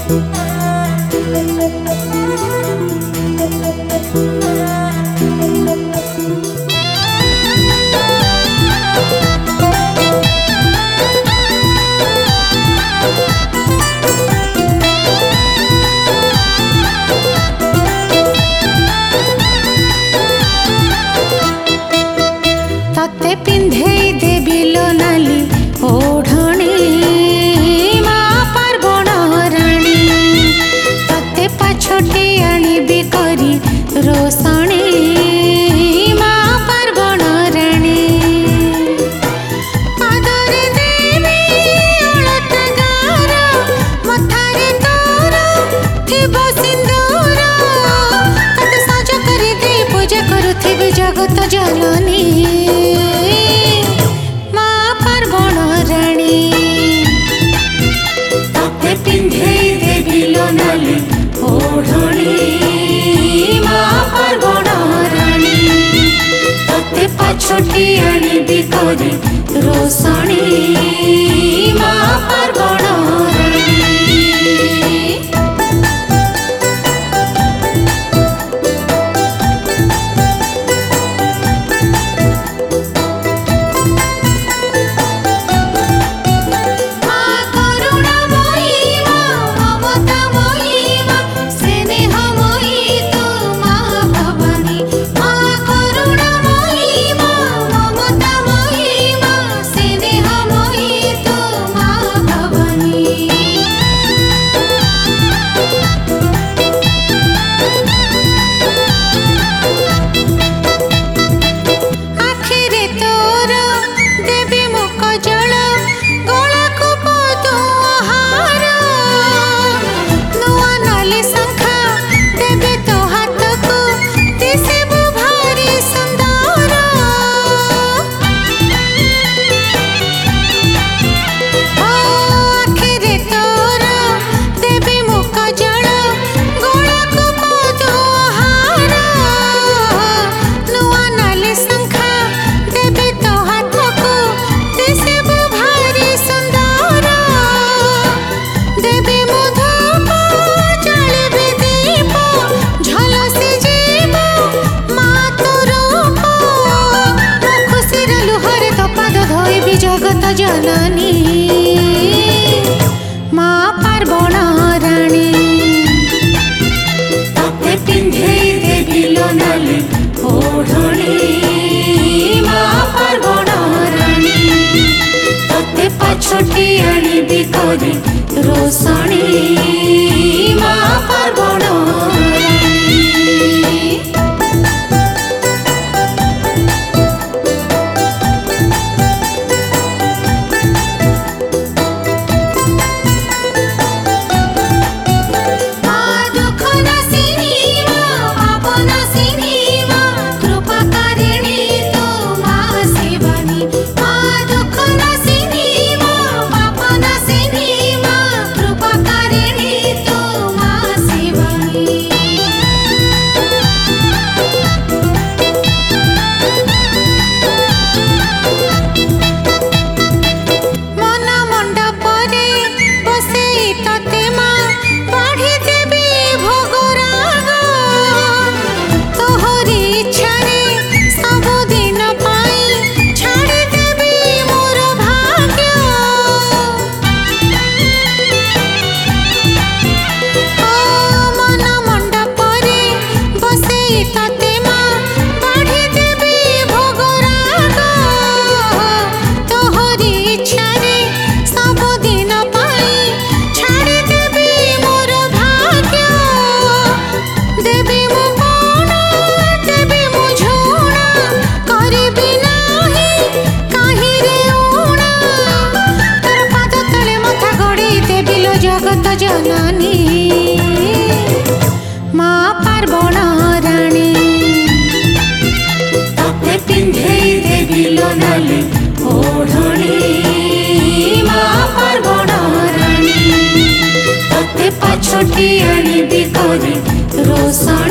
तते पिंधे देवी लो नाली ओढ़णी माँ पार्वण राणी तते पछोटे आनिबी करी रोषणी माँ पार्वण राणी पादरे देवी अलता गार मथारे तोर थिबो सिंदूर तते सज करी दे पूजा करुथिबे जगत जननी ओढ़णी माँ पार्वण राणी तते पछोटी आनिबी करी रोषणी माँ पार्वण राणी जननी माँ पार्वण राणी तते पिंधे देवी लो नाली ओढ़णी माँ पार्वण राणी तते पछोटी आनिबी करी रोषणी माँ पार्वण राणी जननी माँ पार्वण राणी तते पिंधे देवी लो नाली ओढ़णी माँ पार्वण राणी तते पछोटी आनिबी करी रोषणी।